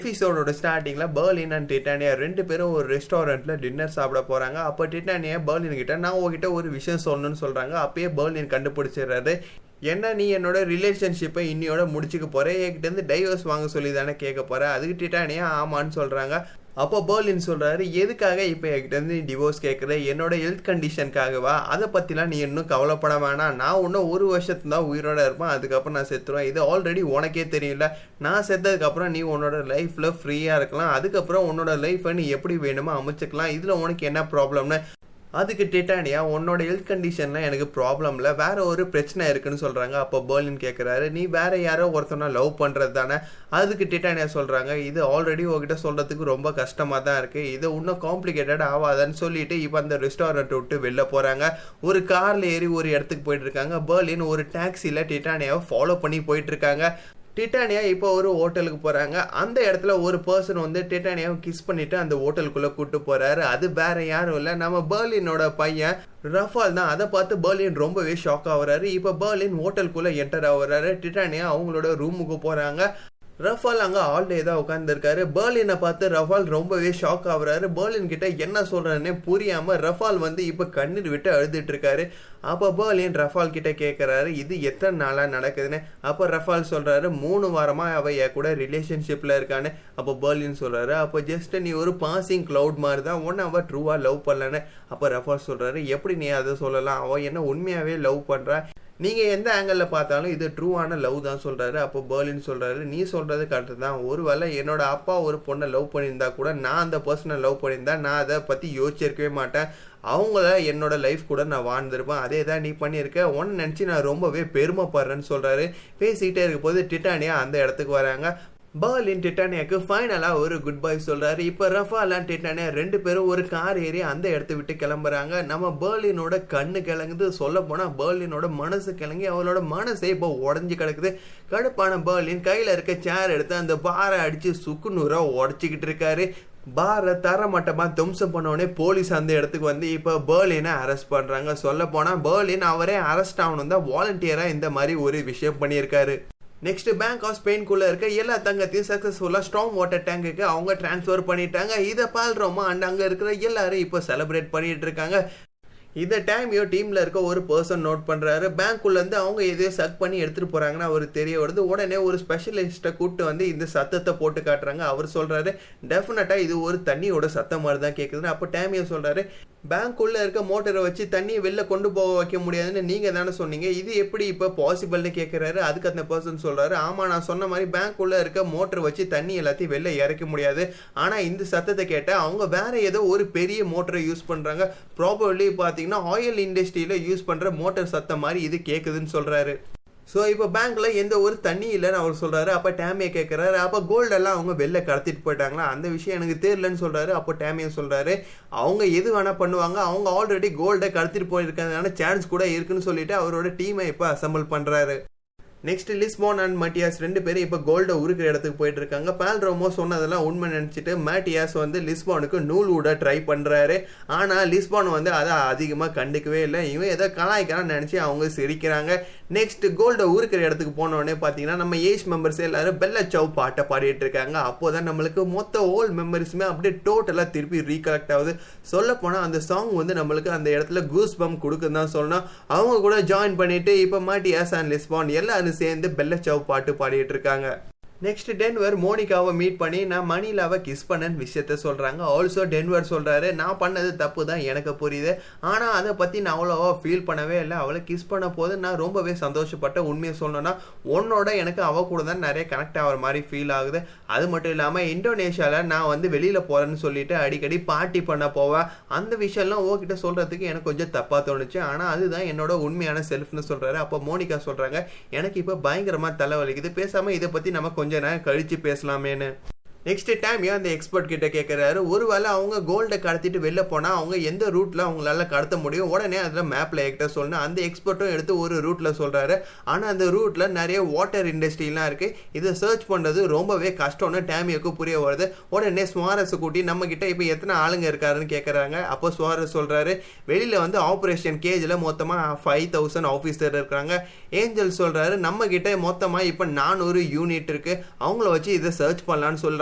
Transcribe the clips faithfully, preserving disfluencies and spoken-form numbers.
எபிசோடோட ஸ்டார்டிங்ல Berlin and டிட்டானியா ரெண்டு பேரும் ஒரு ரெஸ்டாரண்ட்ல டின்னர் சாப்பிட போறாங்க. அப்ப டிட்டானியா பெர்லின் கிட்ட நான் உங்ககிட்ட ஒரு விஷயம் சொல்லணும்னு சொல்றாங்க. அப்பயே பெர்லின் கண்டுபிடிச்சிடுறாரு. என்ன நீ என்னோட ரிலேஷன்ஷிப்பை இன்னியோட முடிச்சுக்க போற, என்கிட்ட இருந்து டைவர்ஸ் வாங்க சொல்லி தானே கேட்க போற. அதுக்கு டிட்டானியா ஆமான்னு சொல்றாங்க. அப்போ பெர்லின் சொல்றாரு, எதுக்காக இப்போ என்கிட்ட இருந்து டிவோர்ஸ் கேட்குற, என்னோட ஹெல்த் கண்டிஷனுக்காகவா, அதை பற்றிலாம் நீ இன்னும் கவலைப்பட வேணாம். நான் இன்னும் ஒரு வருஷத்து தான் உயிரோட இருப்பேன், அதுக்கப்புறம் நான் செத்துருவேன். இது ஆல்ரெடி உனக்கே தெரியல. நான் செத்ததுக்கப்புறம் நீ உன்னோட லைஃப்பில் ஃப்ரீயாக இருக்கலாம், அதுக்கப்புறம் உன்னோட லைஃப்பை நீ எப்படி வேணுமோ அமைச்சுக்கலாம். இதில் உனக்கு என்ன ப்ராப்ளம்னு. அதுக்கு டிட்டானியா, உன்னோட ஹெல்த் கண்டிஷன்லாம் எனக்கு ப்ராப்ளம் இல்லை, வேற ஒரு பிரச்சனை இருக்குன்னு சொல்கிறாங்க. அப்போ பெர்லின் கேட்குறாரு, நீ வேற யாரோ ஒருத்தனா லவ் பண்ணுறது தானே. அதுக்கு டிட்டானியா சொல்கிறாங்க, இது ஆல்ரெடி உங்ககிட்ட சொல்கிறதுக்கு ரொம்ப கஷ்டமாக தான் இருக்குது, இது இன்னும் காம்ப்ளிகேட்டட் ஆகாதான்னு சொல்லிட்டு இப்போ அந்த ரெஸ்டாரண்ட் விட்டு வெளில போகிறாங்க. ஒரு காரில் ஏறி ஒரு இடத்துக்கு போயிட்டு இருக்காங்க. பெர்லின் ஒரு டாக்ஸியில் டிட்டானியாவை ஃபாலோ பண்ணி போயிட்டு இருக்காங்க. டிட்டானியா இப்போ ஒரு ஹோட்டலுக்கு போகிறாங்க. அந்த இடத்துல ஒரு பர்சன் வந்து டிட்டானியாவை கிஸ் பண்ணிட்டு அந்த ஹோட்டலுக்குள்ளே கூப்பிட்டு போகிறாரு. அது வேற யாரும் இல்லை, நம்ம பெர்லினோட பையன் ரஃபால் தான். அதை பார்த்து பெர்லின் ரொம்பவே ஷாக் ஆகுறாரு. இப்போ பெர்லின் ஹோட்டலுக்குள்ளே என்டர் ஆகுறாரு. டிட்டானியா அவங்களோட ரூமுக்கு போகிறாங்க. ரஃபால் அங்கே ஆல்டே தான் உட்காந்துருக்காரு. பெர்லினை பார்த்து ரஃபால் ரொம்பவே ஷாக் ஆகுறாரு. பெர்லின் கிட்ட என்ன சொல்றேன்னு புரியாம ரஃபால் வந்து இப்போ கண்ணீர் விட்டு அழுதுட்டு இருக்காரு. அப்போ பெர்லின் ரஃபால் கிட்ட கேட்கறாரு, இது எத்தனை நாளா நடக்குதுன்னு. அப்போ ரஃபால் சொல்றாரு, மூணு வாரமா அவ என் கூட ரிலேஷன்ஷிப்ல இருக்கான்னு. அப்போ பெர்லின் சொல்றாரு, அப்போ ஜஸ்ட் நீ ஒரு பாசிங் கிளவுட் மாதிரி தான், ஒன்னு அவ ட்ரூவா லவ் பண்ணலன்னு. அப்போ ரஃபால் சொல்றாரு, எப்படி நீ அதை சொல்லலாம், அவ என்ன உண்மையாவே லவ் பண்றா, நீங்க எந்த ஆங்கிள் பார்த்தாலும் இது ட்ரூவான லவ் தான் சொல்றாரு. அப்போ பெர்லின் சொல்றாரு, நீ சொல்றது கரெக்ட் தான், ஒருவேளை என்னோட அப்பா ஒரு பொண்ணை லவ் பண்ணியிருந்தா கூட நான் அந்த பர்சனை லவ் பண்ணியிருந்தா நான் அதை பத்தி யோசிச்சிருக்கவே மாட்டேன், அவங்கள என்னோட லைஃப் கூட நான் வாழ்ந்துருப்பேன், அதே தான் நீ பண்ணியிருக்க, ஒன்னு நினச்சி நான் ரொம்பவே பெருமைப்படுறேன்னு சொல்றாரு. பேசிக்கிட்டே இருக்க போது டிட்டானியா அந்த இடத்துக்கு வராங்க. பெர்லின் டிட்டானியாக்கு ஃபைனலாக ஒரு குட் பை சொல்கிறாரு. இப்போ ரஃபால் அண்ட் டிட்டானியா ரெண்டு பேரும் ஒரு கார் ஏறி அந்த இடத்த விட்டு கிளம்புறாங்க. நம்ம பெர்லினோட கண்ணு கிளங்குது, சொல்ல போனால் பெர்லினோட மனசு கிளங்கி அவளோட மனசே இப்போ உடஞ்சி கிடக்குது. கடுப்பான பெர்லின் கையில் இருக்க சேர் எடுத்து அந்த பாரை அடித்து சுக்குநூறாக உடச்சிக்கிட்டு இருக்காரு. பாரை தரமட்டமாக தும்சம் பண்ணோடனே போலீஸ் அந்த இடத்துக்கு வந்து இப்போ பெர்லினை அரெஸ்ட் பண்ணுறாங்க. சொல்ல போனால் பெர்லின் அவரே அரெஸ்ட் ஆகணும் தான் வாலண்டியராக இந்த மாதிரி ஒரு விஷயம் பண்ணியிருக்காரு. நெக்ஸ்ட் பேங்க் ஆஃப் ஸ்பெயின்குள்ள இருக்க எல்லா தங்கத்தையும் சக்சஸ்ஃபுல்லாக ஸ்ட்ராங் வாட்டர் டேங்குக்கு அவங்க டிரான்ஸ்ஃபர் பண்ணிட்டாங்க. இதை பால்ரோமா அண்ட் அங்கே இருக்கிற எல்லாரும் இப்போ செலிப்ரேட் பண்ணிட்டு இருக்காங்க. இந்த டைமையோ டீம்ல இருக்க ஒரு பர்சன் நோட் பண்றாரு. பேங்க்குள்ள இருந்து அவங்க எதையோ சக் பண்ணி எடுத்துட்டு போறாங்கன்னா அவர் தெரிய வருது. உடனே ஒரு ஸ்பெஷலிஸ்ட்டை கூப்பிட்டு வந்து இந்த சத்தத்தை போட்டு காட்டுறாங்க. அவர் சொல்றாரு, டெஃபினட்டா இது ஒரு தண்ணியோட சத்தம் மாதிரி தான் கேட்குதுன்னு. அப்போ டேமியோ சொல்றாரு, பேங்க்குள்ள இருக்க மோட்டரை வச்சு தண்ணியை வெளில கொண்டு போக வைக்க முடியாதுன்னு நீங்க தானே சொன்னீங்க, இது எப்படி இப்போ பாசிபிள்னு கேட்கிறாரு. அதுக்கு அந்த பர்சன் சொல்றாரு, ஆமா நான் சொன்ன மாதிரி பேங்க்குள்ள இருக்க மோட்டர் வச்சு தண்ணி எல்லாத்தையும் வெளில இறக்க முடியாது, ஆனா இந்த சத்தத்தை கேட்ட அவங்க வேற ஏதோ ஒரு பெரிய மோட்டரை யூஸ் பண்றாங்க, ப்ராபபிலி பாத்தீங்கன்னா ஆயில் இண்டஸ்ட்ரியில யூஸ் பண்ற மோட்டர் சத்தம் மாதிரி இது கேக்குதுன்னு சொல்றாரு. ஸோ இப்போ பேங்க்ல எந்த ஒரு தண்ணி இல்லைன்னு அவர் சொல்றாரு. அப்போ டேமியை கேட்கறாரு, அப்போ கோல்டெல்லாம் அவங்க வெளில கடத்திட்டு போயிட்டாங்களா, அந்த விஷயம் எனக்கு தெரியலன்னு சொல்றாரு. அப்போ டேமியை சொல்றாரு, அவங்க எது வேணா பண்ணுவாங்க, அவங்க ஆல்ரெடி கோல்டை கடத்திட்டு போயிருக்காங்க, சான்ஸ் கூட இருக்குன்னு சொல்லிட்டு அவரோட டீமை இப்போ அசம்பிள் பண்றாரு. நெக்ஸ்ட் லிஸ்பான் அண்ட் மட்டியாஸ் ரெண்டு பேரும் இப்போ கோல்டை உருக்கிற இடத்துக்கு போயிட்டு இருக்காங்க. பால்ரோமோ சொன்னதெல்லாம் உண்மை நினைச்சிட்டு மேட்டியாஸ் வந்து லிஸ்பானுக்கு நூல் விட ட்ரை பண்றாரு. ஆனா லிஸ்பான் வந்து அதை அதிகமாக கண்டுக்கவே இல்லை. இவன் ஏதோ கலாய்க்கிறான்னு நினைச்சு அவங்க சிரிக்கிறாங்க. நெக்ஸ்ட் கோல்டை உருக்கிற இடத்துக்கு போனோடனே பார்த்தீங்கன்னா நம்ம ஏஜ் மெம்பர்ஸ் எல்லாரும் பெல்ல சவ் பாட்டை பாடிட்டு இருக்காங்க. அப்போதான் நம்மளுக்கு மொத்த ஓல்ட் மெமரிஸுமே அப்படியே டோட்டலாக திருப்பி ரீகலெக்ட் ஆகுது. சொல்ல போனால் அந்த சாங் வந்து நம்மளுக்கு அந்த இடத்துல கூஸ் பம் கொடுக்குன்னு தான் சொல்லணும். அவங்க கூட ஜாயின் பண்ணிட்டு இப்போ மாட்டியாஸ் அண்ட் லிஸ்பான் எல்லாரும் சேர்ந்து பெல்ல சவ் பாட்டு பாடிட்டு இருக்காங்க. நெக்ஸ்ட் டென்வர் மோனிகாவை மீட் பண்ணி நான் மணிலாவை கிஸ் பண்ணன்னு விஷயத்த சொல்றாங்க. ஆல்சோ டென்வர் சொல்றாரு, நான் பண்ணது தப்பு தான் எனக்கு புரியுது, ஆனா அதை பத்தி நான் அவ்வளோவா ஃபீல் பண்ணவே இல்லை, அவளை கிஸ் பண்ண போது நான் ரொம்பவே சந்தோஷப்பட்டேன், உண்மையை சொல்லணும்னா உன்னோட எனக்கு அவ கூட தான் நிறைய கனெக்ட் ஆகிற மாதிரி ஃபீல் ஆகுது. அது மட்டும் இல்லாமல் இந்தோனேஷியாவில் நான் வந்து வெளியில் போகிறேன்னு சொல்லிட்டு அடிக்கடி பார்ட்டி பண்ண போவேன், அந்த விஷயம்லாம் ஓகிட்ட சொல்கிறதுக்கு எனக்கு கொஞ்சம் தப்பாக தோணுச்சு, ஆனால் அதுதான் என்னோட உண்மையான செல்ஃப்னு சொல்கிறாரு. அப்போ மோனிகா சொல்கிறாங்க, எனக்கு இப்போ பயங்கரமாக தலைவலிக்குது, பேசாமல் இதை பற்றி நம்ம கொஞ்ச நேரம் கழிச்சு பேசலாமேன்னு. நெக்ஸ்ட் டைம் அந்த எக்ஸ்பர்ட் கிட்ட கேட்கறாரு, ஒருவேளை அவங்க கோல்டை கடத்திட்டு வெளில போனா அவங்க எந்த ரூட்ல அவங்களால கடத்த முடியும், உடனே அதுல மேப்ல எக்ட சொல்லணும். அந்த எக்ஸ்பர்ட்டும் எடுத்து ஒரு ரூட்ல சொல்றாரு. ஆனா அந்த ரூட்ல நிறைய வாட்டர் இண்டஸ்ட்ரிலாம் இருக்கு, இதை சர்ச் பண்றது ரொம்பவே கஷ்டம்னு டேமியோக்கு புரிய வருது. உடனே சுவாரஸ் கூட்டி நம்ம கிட்ட இப்ப எத்தனை ஆளுங்க இருக்காருன்னு கேட்கறாங்க. அப்போ சுவாரஸ் சொல்றாரு, வெளியில வந்து ஆபரேஷன் கேஜ்ல மொத்தமா ஃபைவ் தௌசண்ட் ஆபீசர் இருக்காங்க. ஏஞ்சல் சொல்றாரு, நம்ம கிட்ட மொத்தமா இப்ப நானூறு யூனிட் இருக்கு, அவங்கள வச்சு இதை சர்ச் பண்ணலான்னு சொல்றாங்க.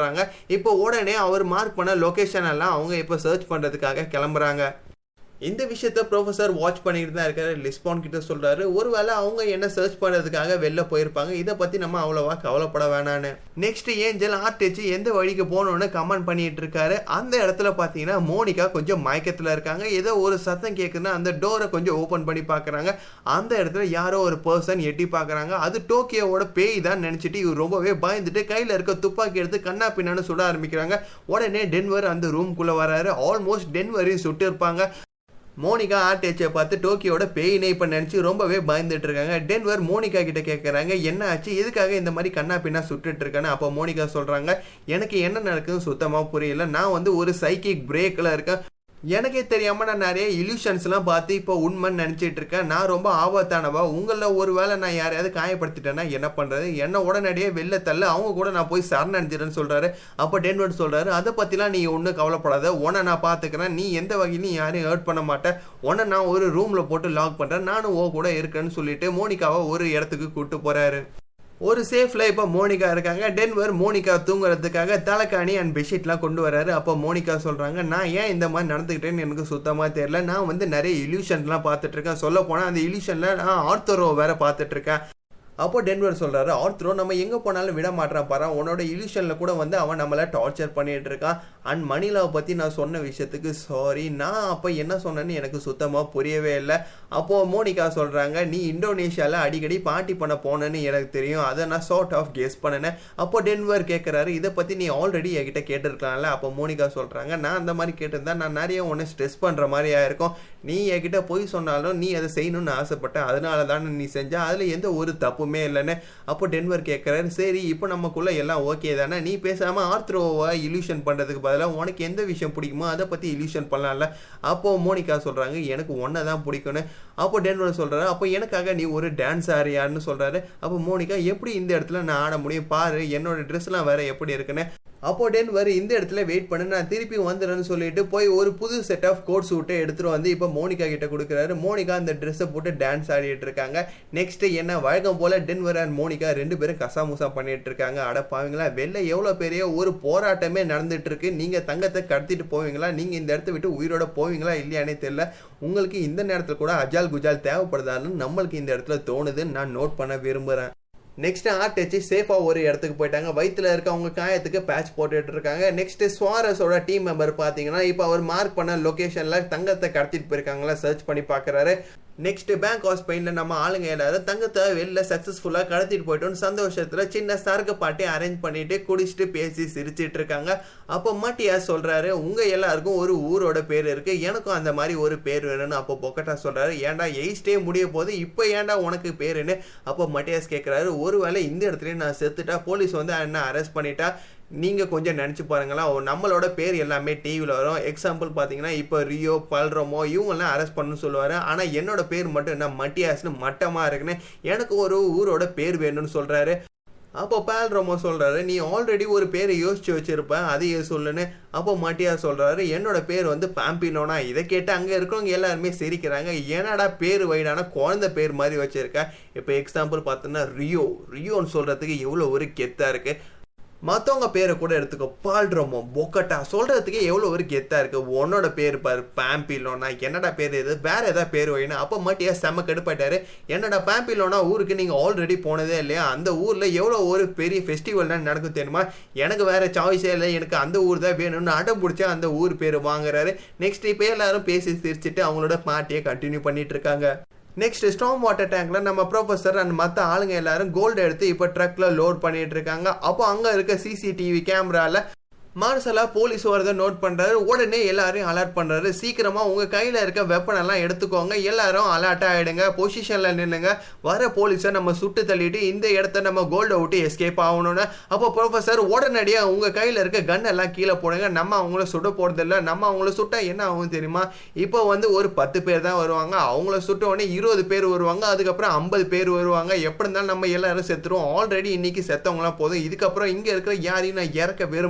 சொல்றாங்க. இப்போ உடனே அவர் மார்க் பண்ண லொகேஷன் எல்லாம் அவங்க இப்போ சர்ச் பண்றதுக்காக கிளம்புறாங்க. இந்த விஷயத்த ப்ரொஃபசர் வாட்ச் பண்ணிட்டு தான் இருக்காரு. லிஸ்பான் கிட்ட சொல்றாரு, ஒருவேளை அவங்க என்ன சர்ச் பண்றதுக்காக வெளில போயிருப்பாங்க, இதை பத்தி நம்ம அவ்வளவா கவலைப்பட வேணான்னு. நெக்ஸ்ட் ஏஞ்சல் ஆர்டேச்சு எந்த வழிக்கு போகணும்னு கமெண்ட் பண்ணிட்டு இருக்காரு. அந்த இடத்துல பாத்தீங்கன்னா மோனிகா கொஞ்சம் மயக்கத்துல இருக்காங்க. ஏதோ ஒரு சத்தம் கேக்குதுன்னா அந்த டோரை கொஞ்சம் ஓபன் பண்ணி பாக்குறாங்க. அந்த இடத்துல யாரோ ஒரு பர்சன் எட்டி பாக்குறாங்க. அது டோக்கியோவோட பேய் தான் நினைச்சிட்டு இவர் ரொம்பவே பயந்துட்டு கையில இருக்க துப்பாக்கி எடுத்து கண்ணா பின்னான்னு சுட ஆரம்பிக்கிறாங்க. உடனே டென்வர் அந்த ரூம்குள்ள வராரு. ஆல்மோஸ்ட் டென்வரையும் சுட்டு இருப்பாங்க. மோனிகா ஆர்டேச்சை பார்த்து டோக்கியோட பேயினை இப்போ நினச்சி ரொம்பவே பயந்துட்டு இருக்காங்க. டென்வர் மோனிகா கிட்ட கேட்குறாங்க, என்ன ஆச்சு, எதுக்காக இந்த மாதிரி கண்ணா பின்னா சுட்டுட்டு இருக்கான்னு. அப்போ மோனிகா சொல்கிறாங்க, எனக்கு என்ன நடக்குதுன்னு சுத்தமாக புரியல. நான் வந்து ஒரு சைக்கிக் பிரேக்கில் இருக்கேன். எனக்கே தெரியாமல் நான் நிறைய இல்யூஷன்ஸ்லாம் பார்த்து இப்போ உண்மைன்னு நினச்சிட்டு இருக்கேன். நான் ரொம்ப ஆபத்தானவா. உங்களில் ஒரு வேளை நான் யாரையாவது காயப்படுத்திட்டேன்னா என்ன பண்ணுறது? என்ன உடனடியே வெளில தள்ள, அவங்க கூட நான் போய் சரணடைஞ்சிடன்னு சொல்கிறாரு. அப்போ டென்வர் சொல்கிறாரு, அதை பற்றிலாம் நீ ஒன்றும் கவலைப்படாத, உன்னை நான் பார்த்துக்கிறேன். நீ எந்த வகையிலும் யாரையும் ஹர்ட் பண்ண மாட்டேன். உன்னை நான் ஒரு ரூமில் போட்டு லாக் பண்ணுறேன். நானும் ஓ கூட இருக்கேன்னு சொல்லிட்டு மோனிகாவை ஒரு இடத்துக்கு கூப்பிட்டு போகிறாரு. ஒரு சேஃப்ல இப்போ மோனிகா இருக்காங்க. டென்வர் மோனிகா தூங்குறதுக்காக தலைக்காணி அண்ட் பெட்ஷீட்லாம் கொண்டு வராரு. அப்போ மோனிகா சொல்றாங்க, நான் ஏன் இந்த மாதிரி நடந்துக்கிட்டேன்னு எனக்கு சுத்தமா தெரியல. நான் வந்து நிறைய இல்யூஷன்லாம் பார்த்துட்டு இருக்கேன். சொல்ல போனா அந்த இல்யூஷன்ல நான் ஆர்த்தரோ வேற பார்த்துட்டு இருக்கேன். அப்போ டென்வர் சொல்றாரு, ஆர்த்ரோ நம்ம எங்க போனாலும் விட மாட்டான் பாரு, உன்னோட இல்யூஷன்ல கூட வந்து அவன் நம்மள டார்ச்சர் பண்ணிட்டு இருக்கான். அண்ட் மணிலாவை பத்தி நான் சொன்ன விஷயத்துக்கு சாரி, நான் அப்ப என்ன சொன்னேன்னு எனக்கு சுத்தமா புரியவே இல்லை. அப்போ மோனிகா சொல்றாங்க, நீ இந்தோனேஷியால அடிக்கடி பார்ட்டி பண்ண போனேன்னு எனக்கு தெரியும், அதை நான் சார்ட் ஆஃப் கெஸ் பண்ணினேன். அப்போ டென்வர் கேட்கறாரு, இதை பத்தி நீ ஆல்ரெடி என்கிட்ட கேட்டிருக்கலாம்ல. அப்போ மோனிகா சொல்றாங்க, நான் அந்த மாதிரி கேட்டிருந்தா நான் நிறைய ஒன்று ஸ்ட்ரெஸ் பண்ற மாதிரி ஆயிருக்கும். நீ என்கிட்ட போய் சொன்னாலும் நீ அதை செய்யணும்னு ஆசைப்பட்ட, அதனால தானே நீ செஞ்ச, அதுல எந்த ஒரு தப்புமே இல்லைன்னு. அப்போ டென்வர் கேட்கறாரு, சரி இப்போ நமக்குள்ள எல்லாம் ஓகே தானே, நீ பேசாம ஆர்த்ரோவை இல்யூஷன் பண்றதுக்கு பதிலாக உனக்கு எந்த விஷயம் பிடிக்குமோ அதை பத்தி இல்யூஷன் பண்ணலாம்ல. அப்போ மோனிகா சொல்றாங்க, எனக்கு ஒன்னை தான் பிடிக்கும்னு. அப்போ டென்வர் சொல்றாரு, அப்போ எனக்காக நீ ஒரு டான்ஸ் ஆறியான்னு சொல்றாரு. அப்போ மோனிகா, எப்படி இந்த இடத்துல நான் ஆட முடியும் பாரு, என்னோட ட்ரெஸ் எல்லாம் வேற எப்படி இருக்குன்னு. அப்போ டென்வர் இந்த இடத்துல வெயிட் பண்ணு, நான் திருப்பி வந்துடுறேன்னு சொல்லிட்டு போய் ஒரு புது செட் ஆஃப் கோட் சூட்டை எடுத்துட்டு வந்து இப்போ மோனிகா கிட்ட கொடுக்குறாரு. மோனிகா அந்த ட்ரெஸ்ஸை போட்டு டான்ஸ் ஆடிட்டு இருக்காங்க. நெக்ஸ்ட் என்ன வழக்கம் போல டென்வர் அண்ட் மோனிகா ரெண்டு பேரும் கசாமுசா பண்ணிட்டு இருக்காங்க. அடப்பாவீங்களா, வெளில எவ்வளோ பெரிய ஒரு போராட்டமே நடந்துட்டு இருக்கு, நீங்க தங்கத்தை கடத்திட்டு போவீங்களா, நீங்க இந்த இடத்த விட்டு உயிரோட போவீங்களா இல்லையானே தெரியல. உங்களுக்கு இந்த நேரத்தில் கூட அஜால் குஜால் தேவைப்படுதான்னு நம்மளுக்கு இந்த இடத்துல தோணுதுன்னு நான் நோட் பண்ண விரும்புறேன். நெக்ஸ்ட் ஆர்ட் வச்சு சேஃபா ஒரு இடத்துக்கு போயிட்டாங்க. வயிற்றுல இருக்க அவங்க காயத்துக்கு பேட்ச் போட்டுட்டு இருக்காங்க. நெக்ஸ்ட் சுவாரஸோட டீம் மெம்பர் பாத்தீங்கன்னா இப்போ அவர் மார்க் பண்ண லொகேஷன்ல தங்கத்தை கடத்திட்டு போயிருக்காங்களா சர்ச் பண்ணி பாக்குறாரு. நெக்ஸ்ட் பேங்க் ஆஃப் ஸ்பெயின்ல நம்ம ஆளுங்க எல்லாரும் தங்கத்தை வெளில சக்சஸ்ஃபுல்லா கடத்திட்டு போயிட்டோம்னு சந்தோஷத்துல சின்ன சரக்கு பாட்டி அரேஞ்ச் பண்ணிட்டு குடிச்சிட்டு பேசி சிரிச்சிட்டு இருக்காங்க. அப்போ மட்டியா சொல்றாரு, உங்க எல்லாருக்கும் ஒரு ஊரோட பேர் இருக்கு, எனக்கும் அந்த மாதிரி ஒரு பேர் வேணும்னு. அப்போ பொக்கட்டா சொல்றாரு, ஏன்டா எயிஸ்டே முடிய போது இப்போ ஏன்டா உனக்கு பேருன்னு. அப்போ மட்டியாஸ் கேட்கிறாரு, ஒருவேளை இந்த இடத்துலயும் நான் செத்துட்டா போலீஸ் வந்து என்ன அரெஸ்ட் பண்ணிட்டா நீங்க கொஞ்சம் நினைச்சு பாருங்களா, நம்மளோட பேர் எல்லாமே டிவியில் வரும். எக்ஸாம்பிள் பாத்தீங்கன்னா இப்போ ரியோ பல்ரோமோ இவங்கெல்லாம் அரெஸ்ட் பண்ணு சொல்லுவாரு. ஆனா என்னோட பேர் மட்டும் என்ன மட்டியாஸ்னு மட்டமா இருக்குன்னு, எனக்கு ஒரு ஊரோட பேர் வேணும்னு சொல்றாரு. அப்போ பால்ரோமோ சொல்றாரு, நீ ஆல்ரெடி ஒரு பேரை யோசிச்சு வச்சிருப்ப, அதையே சொல்லுன்னு. அப்போ மட்டியா சொல்றாரு, என்னோட பேர் வந்து பாம்பிலோனா. இதை கேட்டு அங்க இருக்கிறவங்க எல்லாருமே சிரிக்கிறாங்க, ஏன்னாடா பேர் வைடான குழந்தை பேர் மாதிரி வச்சிருக்க. இப்போ எக்ஸாம்பிள் பார்த்தோன்னா ரியோ ரியோன்னு சொல்றதுக்கு எவ்வளவு ஒரு கெத்தா இருக்கு. மற்றவங்க பேரை கூட எடுத்துக்கோ, பால்ரோமோ பொக்கட்டா சொல்றதுக்கு எவ்வளோ ஒரு கெத்தா இருக்கு. உன்னோட பேர் பாரு பாம்பிலோனா, என்னடா பேர் இது, வேற ஏதாவது பேர் வைனா. அப்போ மட்டியா செம்ம கடுப்பாயிட்டாரு, என்னடா பாம்பிலோனா ஊருக்கு நீங்க ஆல்ரெடி போனதே இல்லையா, அந்த ஊர்ல எவ்வளோ ஒரு பெரிய ஃபெஸ்டிவல் நடக்கும் தெரியுமா, எனக்கு வேற சாய்ஸே இல்லை, எனக்கு அந்த ஊர் தான் வேணும்னு அடம் பிடிச்சா அந்த ஊர் பேர் வாங்குறாரு. நெக்ஸ்ட் இப்போ எல்லாரும் பேசி சிரிச்சுட்டு அவங்களோட பார்ட்டியை கண்டினியூ பண்ணிட்டு இருக்காங்க. நெக்ஸ்ட் ஸ்டார்ம் வாட்டர் டேங்க்ல நம்ம ப்ரொஃபசர் அண்ட் மற்ற ஆளுங்க எல்லாரும் கோல்டு எடுத்து இப்போ ட்ரக்ல லோட் பண்ணிட்டு இருக்காங்க. அப்போ அங்க இருக்க சிசிடிவி கேமரால மார்சலா போலீஸ் வரதை நோட் பண்றாரு. உடனே எல்லாரையும் அலர்ட் பண்றாரு, சீக்கிரமா உங்க கையில இருக்க வெப்பன் எல்லாம் எடுத்துக்கோங்க, எல்லாரும் அலர்ட் ஆயிடுங்க, பொசிஷன்ல நின்னுங்க, வர போலீஸை நம்ம சுட்டு தள்ளிட்டு இந்த இடத்த நம்ம கோல்ட விட்டு எஸ்கேப் ஆகணும்னு. அப்போ ப்ரொஃபசர் உடனடியா உங்க கையில இருக்க கன் எல்லாம் கீழே போடுங்க, நம்ம அவங்கள சுட போறது இல்லை, நம்ம அவங்கள சுட்டா என்ன ஆகும் தெரியுமா, இப்போ வந்து ஒரு பத்து பேர் தான் வருவாங்க, அவங்கள சுட்ட உடனே இருபது பேர் வருவாங்க, அதுக்கப்புறம் ஐம்பது பேர் வருவாங்க, எப்படி இருந்தாலும் நம்ம எல்லாரும் செத்துருவோம், ஆல்ரெடி இன்னைக்கு செத்தவங்களாம் போதும், இதுக்கப்புறம் இங்க இருக்கிற யாரையும் நான் இறக்க விரும்பலன்னு.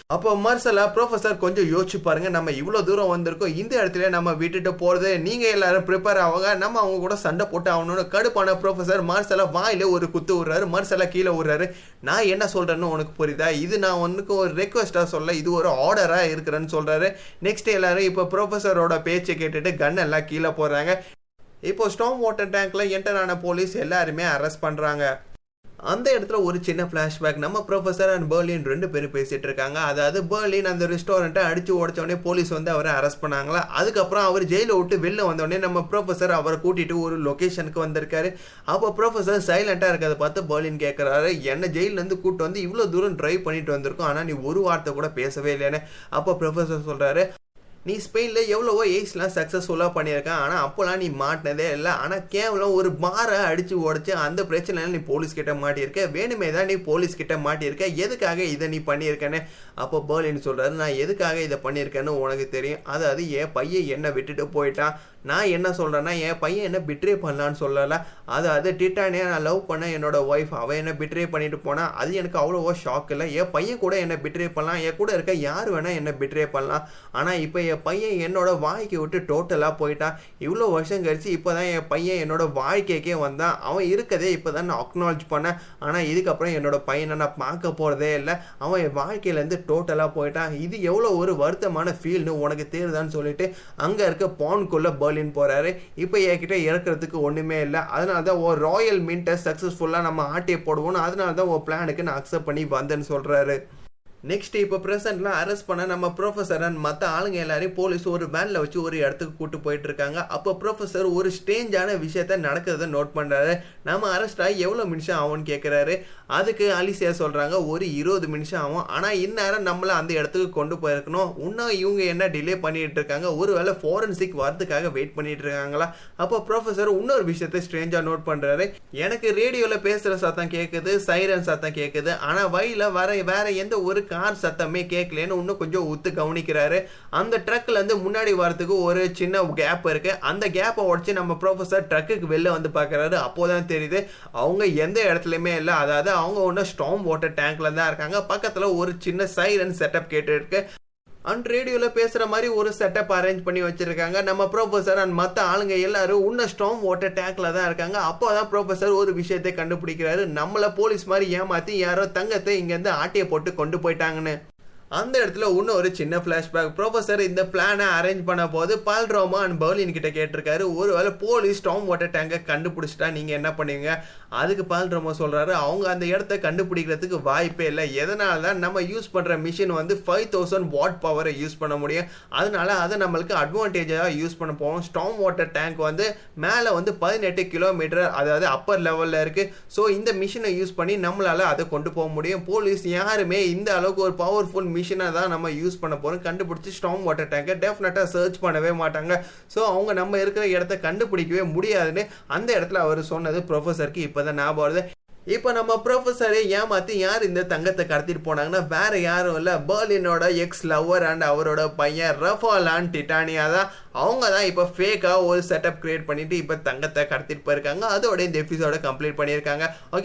அப்போ மார்சலா ப்ரொஃபசர் கொஞ்சம் யோசிச்சு பாருங்க, நம்ம இவ்வளவு தூரம் வந்திருக்கோம், இந்த இடத்துல நம்ம விட்டுட்டு போறது, நீங்க எல்லாரும் ப்ரிப்பேர் ஆவாங்க, நம்ம அவங்க கூட சண்டை போட்டு ஆகணும்னு கடுப்பான ப்ரொஃபசர் மார்சலா வாயில ஒரு குத்து விடுறாரு. மார்சலா கீழே விடுறாரு. நான் என்ன சொல்றேன்னு உனக்கு புரியுதா? இது நான் உனக்கு ஒரு ரெக்வஸ்டா சொல்ல, இது ஒரு ஆர்டரா இருக்கிறேன்னு சொல்றாரு. நெக்ஸ்ட் எல்லாரும் இப்போ ப்ரொஃபசரோட பேச்சை கேட்டுட்டு கன் எல்லாம் கீழே போடுறாங்க. இப்போ ஸ்டார்ம் வாட்டர் டேங்க்ல என்டர் ஆன போலீஸ் எல்லாருமே அரெஸ்ட் பண்றாங்க. அந்த இடத்துல ஒரு சின்ன பிளாஷ்பேக், நம்ம ப்ரொஃபசர் அண்ட் பெர்லின் ரெண்டு பேரும் பேசிட்டு இருக்காங்க. அதாவது பெர்லின் அந்த ரெஸ்டாரண்ட்டை அடிச்சு உடச்சோடனே போலீஸ் வந்து அவரை அரெஸ்ட் பண்ணாங்களா. அதுக்கப்புறம் அவர் ஜெயில விட்டு வெளில வந்தோடனே நம்ம ப்ரொஃபசர் அவரை கூட்டிட்டு ஒரு லொகேஷனுக்கு வந்திருக்காரு. அப்போ ப்ரொஃபசர் சைலண்டா இருக்கிறத பார்த்து பெர்லின் கேட்கறாரு, என்ன ஜெயில இருந்து கூட்டு வந்து இவ்வளவு தூரம் டிரைவ் பண்ணிட்டு வந்திருக்கோம், ஆனா நீ ஒரு வார்த்தை கூட பேசவே இல்லைன்னு. அப்போ ப்ரொஃபசர் சொல்றாரு, நீ ஸ்பெயினில் எவ்வளவோ எய்ஸ்லாம் சக்ஸஸ்ஃபுல்லாக பண்ணியிருக்கேன், ஆனால் அப்போலாம் நீ மாட்டினதே இல்லை, ஆனால் கேவலம் ஒரு பாரை அடித்து உடச்சி அந்த பிரச்சனையில் நீ போலீஸ் கிட்ட மாட்டியிருக்க, வேணுமே தான் நீ போலீஸ் கிட்ட மாட்டியிருக்க, எதுக்காக இதை நீ பண்ணியிருக்கேன்னு. அப்போ பெர்லின் சொல்கிறாரு, நான் எதுக்காக இதை பண்ணியிருக்கேன்னு உனக்கு தெரியும். அதாவது என் பையன் என்னை விட்டுட்டு போயிட்டான், நான் என்ன சொல்கிறேன்னா என் பையன் என்ன பிட்ரே பண்ணலான்னு சொல்லலை. அதாவது டிட்டானியா நான் லவ் பண்ண என்னோட ஒய்ஃப், அவன் என்ன பிட்ரே பண்ணிட்டு போனா, அது எனக்கு அவ்வளோவா ஷாக் இல்லை. என் பையன் கூட என்ன பிட்ரே பண்ணலாம், என் கூட இருக்க யார் வேணால் என்ன பிட்ரே பண்ணலாம், ஆனால் இப்போ என் பையன் என்னோட வாழ்க்கையை விட்டு டோட்டலாக போயிட்டான். இவ்வளோ வருஷம் கழிச்சு இப்போ தான் என் பையன் என்னோட வாழ்க்கைக்கே வந்தான். அவன் இருக்கதே இப்போ தான் நான் அக்னாலஜ் பண்ணேன், ஆனால் இதுக்கப்புறம் என்னோட பையனை நான் பார்க்க போகிறதே இல்லை, அவன் என் வாழ்க்கையிலேருந்து டோட்டலாக போயிட்டான். இது எவ்வளோ ஒரு வருத்தமான ஃபீல்னு உனக்கு தெரியுதான்னு சொல்லிட்டு அங்கே இருக்க பான்குள்ளே பெர்லின் போறாரு. இப்போ என்கிட்ட இறக்கிறதுக்கு ஒண்ணுமே இல்லை, அதனால தான் ஒரு ராயல் மின்ட்டை சக்சஸ்ஃபுல்லா நம்ம ஆட்டியை போடுவோம், அதனால தான் ஒரு பிளானுக்கு நான் அக்செப்ட் பண்ணி வந்தேன்னு சொல்றாரு. நெக்ஸ்ட் இப்போ பிரசன்ட்ல அரெஸ்ட் பண்ண நம்ம ப்ரொஃபசர் அண்ட் மற்ற ஆளுங்க எல்லாரையும் போலீஸ் ஒரு வேன்ல வச்சு ஒரு இடத்துக்கு கூட்டு போயிட்டு இருக்காங்க. அப்போ ப்ரொஃபசர் ஒரு ஸ்ட்ரேஞ்சான விஷயத்த நடக்கிறத நோட் பண்றாரு. நம்ம அரெஸ்ட் ஆகி எவ்வளவு நிமிஷம் ஆகும்னு கேட்கிறாரு. அதுக்கு அலிசியா சொல்றாங்க, ஒரு இருபது நிமிஷம் ஆகும், ஆனா இந்நேரம் நம்மள அந்த இடத்துக்கு கொண்டு போயிருக்கணும், இன்னும் இவங்க என்ன டிலே பண்ணிட்டு இருக்காங்க, ஒருவேளை ஃபாரன்சிக் வரதுக்காக வெயிட் பண்ணிட்டு இருக்காங்களா. அப்போ ப்ரொஃபசர் இன்னொரு விஷயத்த ஸ்ட்ரேஞ்சா நோட் பண்றாரு, எனக்கு ரேடியோல பேசுற சத்தம் கேட்குது, சைரன் சத்தம் கேட்குது, ஆனா வழியில வர வேற எந்த ஒரு கார் சத்தமே கேட்கலன்னு இன்னும் கொஞ்சம் உத்து கவனிக்கிறாரு. அந்த ட்ரக்ல இருந்து முன்னாடி வரதுக்கு ஒரு சின்ன கேப் இருக்கு, அந்த கேப்பை உடச்சு நம்ம ப்ரொஃபசர் ட்ரக்குக்கு வெளில வந்து பாக்குறாரு. அப்போதான் தெரியுது அவங்க எந்த இடத்துலயுமே இல்லை, அதாவது அவங்க ஒன்று ஸ்டார்ம் வாட்டர் டேங்க்ல தான் இருக்காங்க. பக்கத்துல ஒரு சின்ன சைரன் செட்டப் கேட்டு இருக்கு. அண்ட் ரேடியோல பேசுற மாதிரி ஒரு செட்டப் அரேஞ்ச் பண்ணி வச்சிருக்காங்க. நம்ம ப்ரொஃபசர் அண்ட் மற்ற ஆளுங்க எல்லாரும் உன்ன ஸ்டார்ம் வாட்டர் டேங்க்ல தான் இருக்காங்க. அப்போதான் ப்ரொஃபசர் ஒரு விஷயத்தை கண்டுபிடிக்கிறாரு, நம்மள போலீஸ் மாதிரி ஏமாத்தி யாரோ தங்கத்தை இங்க இருந்து ஆட்டியை போட்டு கொண்டு போயிட்டாங்கன்னு. அந்த இடத்துல இன்னும் ஒரு சின்ன பிளாஷ்பேக், ப்ரொஃபசர் இந்த பிளானை அரேஞ்ச் பண்ண போது பால்ட்ரோமா அண்ட் பெர்லின் கிட்ட கேட்டிருக்காரு, ஒருவேளை போலீஸ் ஸ்டார்ம் வாட்டர் டேங்கை கண்டுபிடிச்சிட்டா நீங்க என்ன பண்ணுவீங்க. அதுக்கு பால்ட்ரோமா சொல்றாரு, அவங்க அந்த இடத்த கண்டுபிடிக்கிறதுக்கு வாய்ப்பே இல்லை, எதனால தான் நம்ம யூஸ் பண்ற மிஷின் வந்து ஃபைவ் தௌசண்ட் வாட் பவரை யூஸ் பண்ண முடியும், அதனால அதை நம்மளுக்கு அட்வான்டேஜாக யூஸ் பண்ண போவோம். ஸ்டார்ம் வாட்டர் டேங்க் வந்து மேலே வந்து பதினெட்டு கிலோமீட்டர் அதாவது அப்பர் லெவலில் இருக்கு. ஸோ இந்த மிஷினை யூஸ் பண்ணி நம்மளால அதை கொண்டு போக முடியும். போலீஸ் யாருமே இந்த அளவுக்கு ஒரு பவர்ஃபுல் மிஷினை தான் நம்ம யூஸ் பண்ண போறோம் கண்டுபிடிச்சு ஸ்டார்ம் வாட்டர் டேங்கை டெஃபினட்டா சர்ச் பண்ணவே மாட்டாங்க. ஸோ அவங்க நம்ம இருக்கிற இடத்த கண்டுபிடிக்கவே முடியாதுன்னு அந்த இடத்துல அவர் சொன்னது ப்ரொஃபசருக்கு இப்பதான் ஞாபகம் வருது. இப்போ நம்ம ப்ரொஃபஸரை ஏமாத்தி யார் இந்த தங்கத்தை கடத்திட்டு போனாங்கன்னா வேற யாரும் இல்லை, பெர்லினோட எக்ஸ் லவர் அண்ட் அவரோட பையன் ரஃபால் அண்ட் டிட்டானியா தான். அவங்க தான் இப்போ ஃபேக்காக ஒரு செட்டப் கிரியேட் பண்ணிட்டு இப்போ தங்கத்தை கடத்திட்டு போயிருக்காங்க. அதோட இந்த எபிசோட கம்ப்ளீட் பண்ணியிருக்காங்க. ஓகே.